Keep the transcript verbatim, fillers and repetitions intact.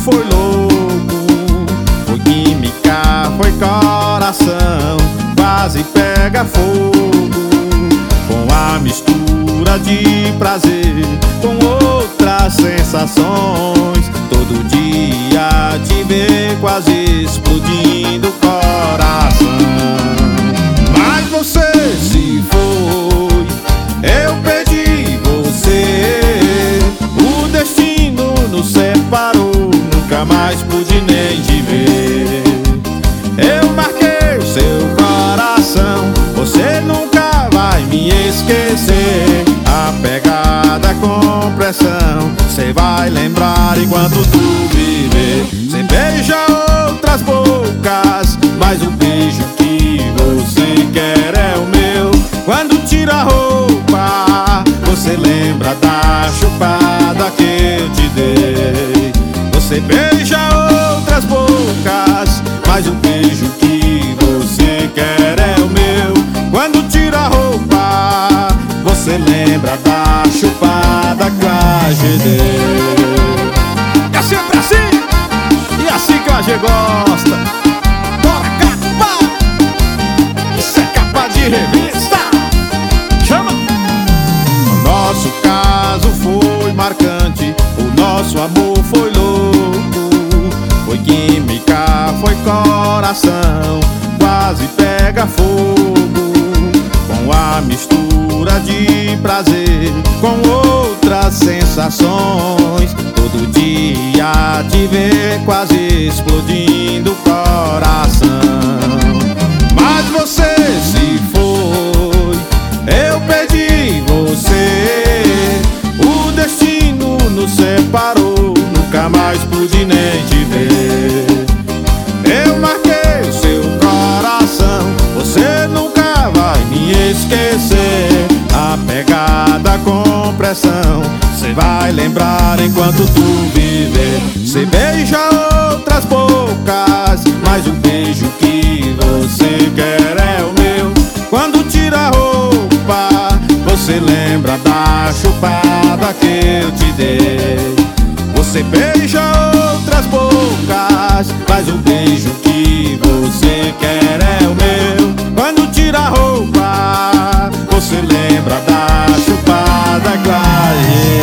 foi louco, foi química, foi coração, quase pega fogo, com a mistura de prazer com outras sensações. Todo dia te ver quase explodindo o coração. Mas você se foi, eu perdi você, o destino nos separou, nunca mais pude nem te ver. Eu marquei o seu coração, você nunca vai me esquecer. A pegada com pressão, cê vai lembrar enquanto tu viver. Cê beija outras bocas, mas o beijo que você quer é o meu. Quando tira a roupa, você lembra da chupada que eu te dei. Você beija outras bocas, mas o beijo que você quer é o meu. Quando tira a roupa, você lembra da chupada que a gente deu. É sempre assim, e assim que a gente gosta. Bora cá, pá! Isso é capa de revista. Chama! O nosso caso foi marcante, o nosso amor foi louco, foi química, foi coração, quase pega fogo, com a mistura de prazer com outras sensações. Todo dia te ver quase explodindo o coração. Mas você se foi, eu perdi você, o destino nos separou, nunca mais pude nem te ver. Eu marquei o seu coração, você nunca vai me esquecer. A pegada com pressão, cê vai lembrar enquanto tu viver. Cê beija outras bocas, mas o beijo que você quer é o meu. Quando tira a roupa, você lembra da chupada que eu te dei. Você beija outras bocas, mas o beijo que você quer é o meu. Quando tira a roupa, você lembra da chupada que a gente